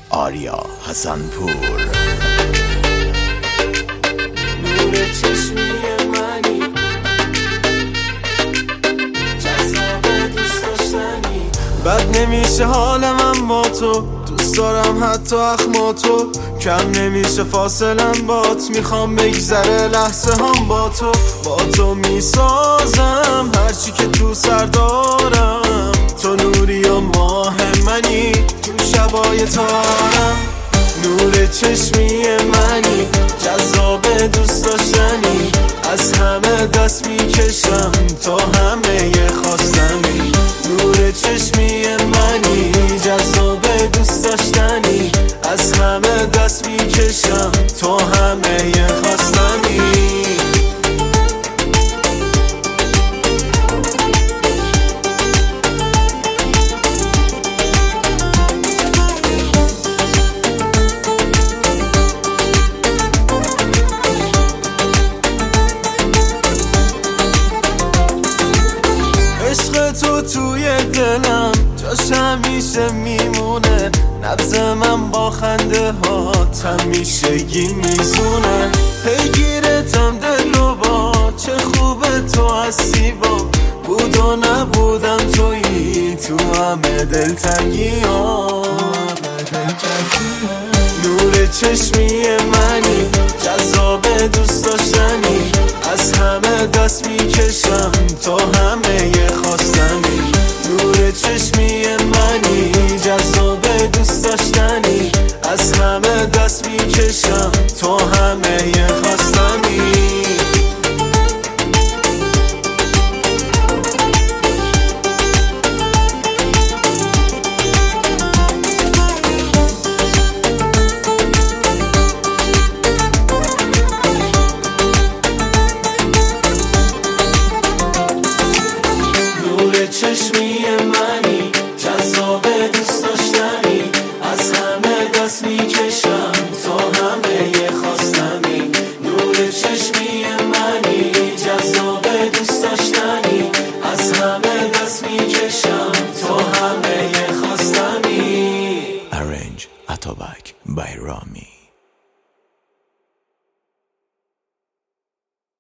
آریا حسن‌پور. نور چشمی منی، جذاب دوست داشتنی. بد نمیشه حال من با تو، دوست دارم حتی اخماتو. کم نمیشه فاصلم بات، میخوام بگذره لحظه هم با تو میسازم هرچی که تو سر دارم. تو نوری و ماه منی، تو شبای تارم. نور چشمی منی، جذاب دوست داشتنی. از همه دست میکشم تا همه خواستنی. نور چشمی منی، جذاب دوست داشتنی. از همه دست میکشم تا همه خواستنی. عشق تو توی دلم جاش همیشه میمونه. نبض من با خنده هات همیشگی میزونه. پیگیرتم دل رو با، چه خوبه تو هستی با. بود و نبودم تویی تو همه دلتنگی‌ها. نور چشمی منی، جذاب دوست داشتنی. از همه دست میکشم تا همه خواستنی. نور چشمی منی، جذاب دوست داشتنی. از همه دست میکشم تا همه خواستنی. چشمی منی، جذاب دوست داشتنی. از همه دست میکشم تا همه خواستنی. نور چشمی منی، جذاب دوست داشتنی. از همه دست میکشم تا همه خواستنی. Arrange Atobak by Rami.